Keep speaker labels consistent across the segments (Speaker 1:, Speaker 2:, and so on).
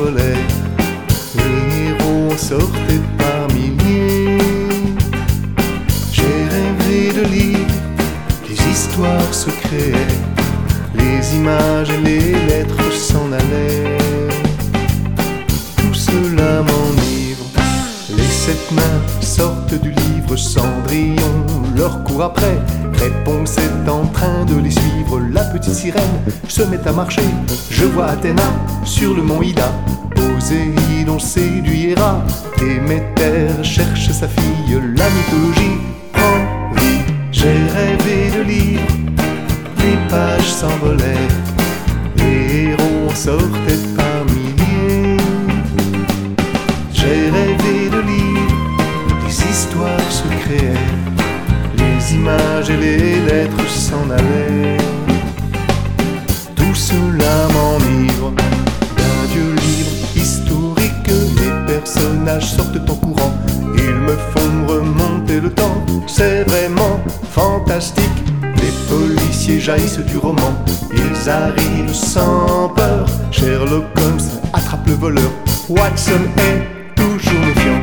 Speaker 1: s'envolaient, les héros en sortaient par milliers. J'ai rêvé de livres, les histoires se créaient, les images et les lettres s'en allaient. Tout cela m'enivre, les 7 mains sortent du livre, Cendrillon leur court après. Réponse est en train de les suivre, la petite sirène se met à marcher. Je vois Athéna sur le mont Ida, Poséidon séduira, Déméter cherche sa fille, la mythologie prend vie. J'ai rêvé de livres, les pages s'envolaient, les héros en sortaient par milliers. J'ai rêvé de livres, les histoires se créaient, les images et les lettres s'en allaient. Tout cela m'enivre, d'un vieux livre historique, les personnages sortent en courant, ils me font remonter le temps. C'est vraiment fantastique, les policiers jaillissent du roman, ils arrivent sans peur. Sherlock Holmes attrape le voleur, Watson est toujours méfiant.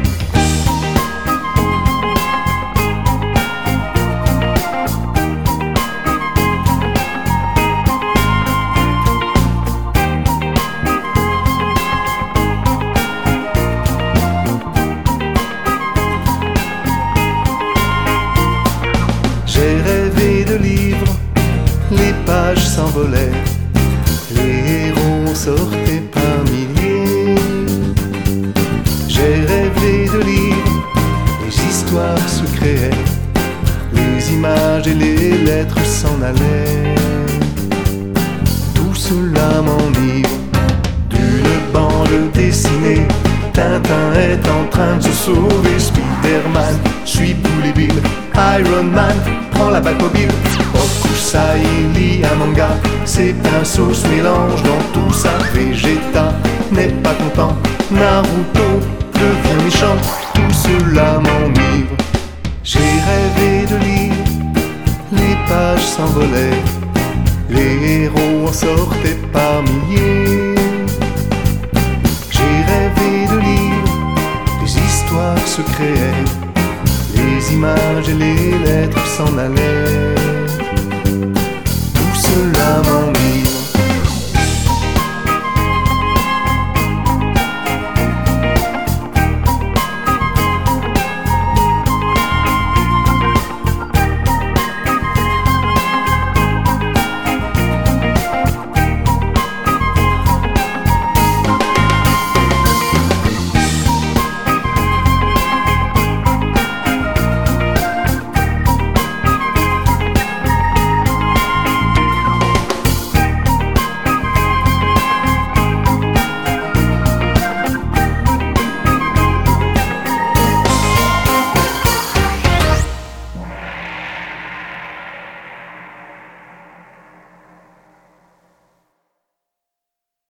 Speaker 1: J'ai rêvé de livres, les pages s'envolaient, les héros sortaient par milliers. J'ai rêvé de livres, les histoires se créaient, les images et les lettres s'en allaient. Tout cela m'enivre, d'une bande dessinée, Tintin est en train de se sauver, Spider-Man suit tous les villes, Iron Man prend la bague mobile, Hokusai lit un manga, ses pinceaux se mélangent dans tout ça. Vegeta n'est pas content, Naruto devient méchant, tout cela m'enivre. J'ai rêvé de livres, les pages s'envolaient, les héros en sortaient par milliers. J'ai rêvé de livres, les histoires se créaient, les images et les lettres s'en allaient. Tout cela m'ennuie.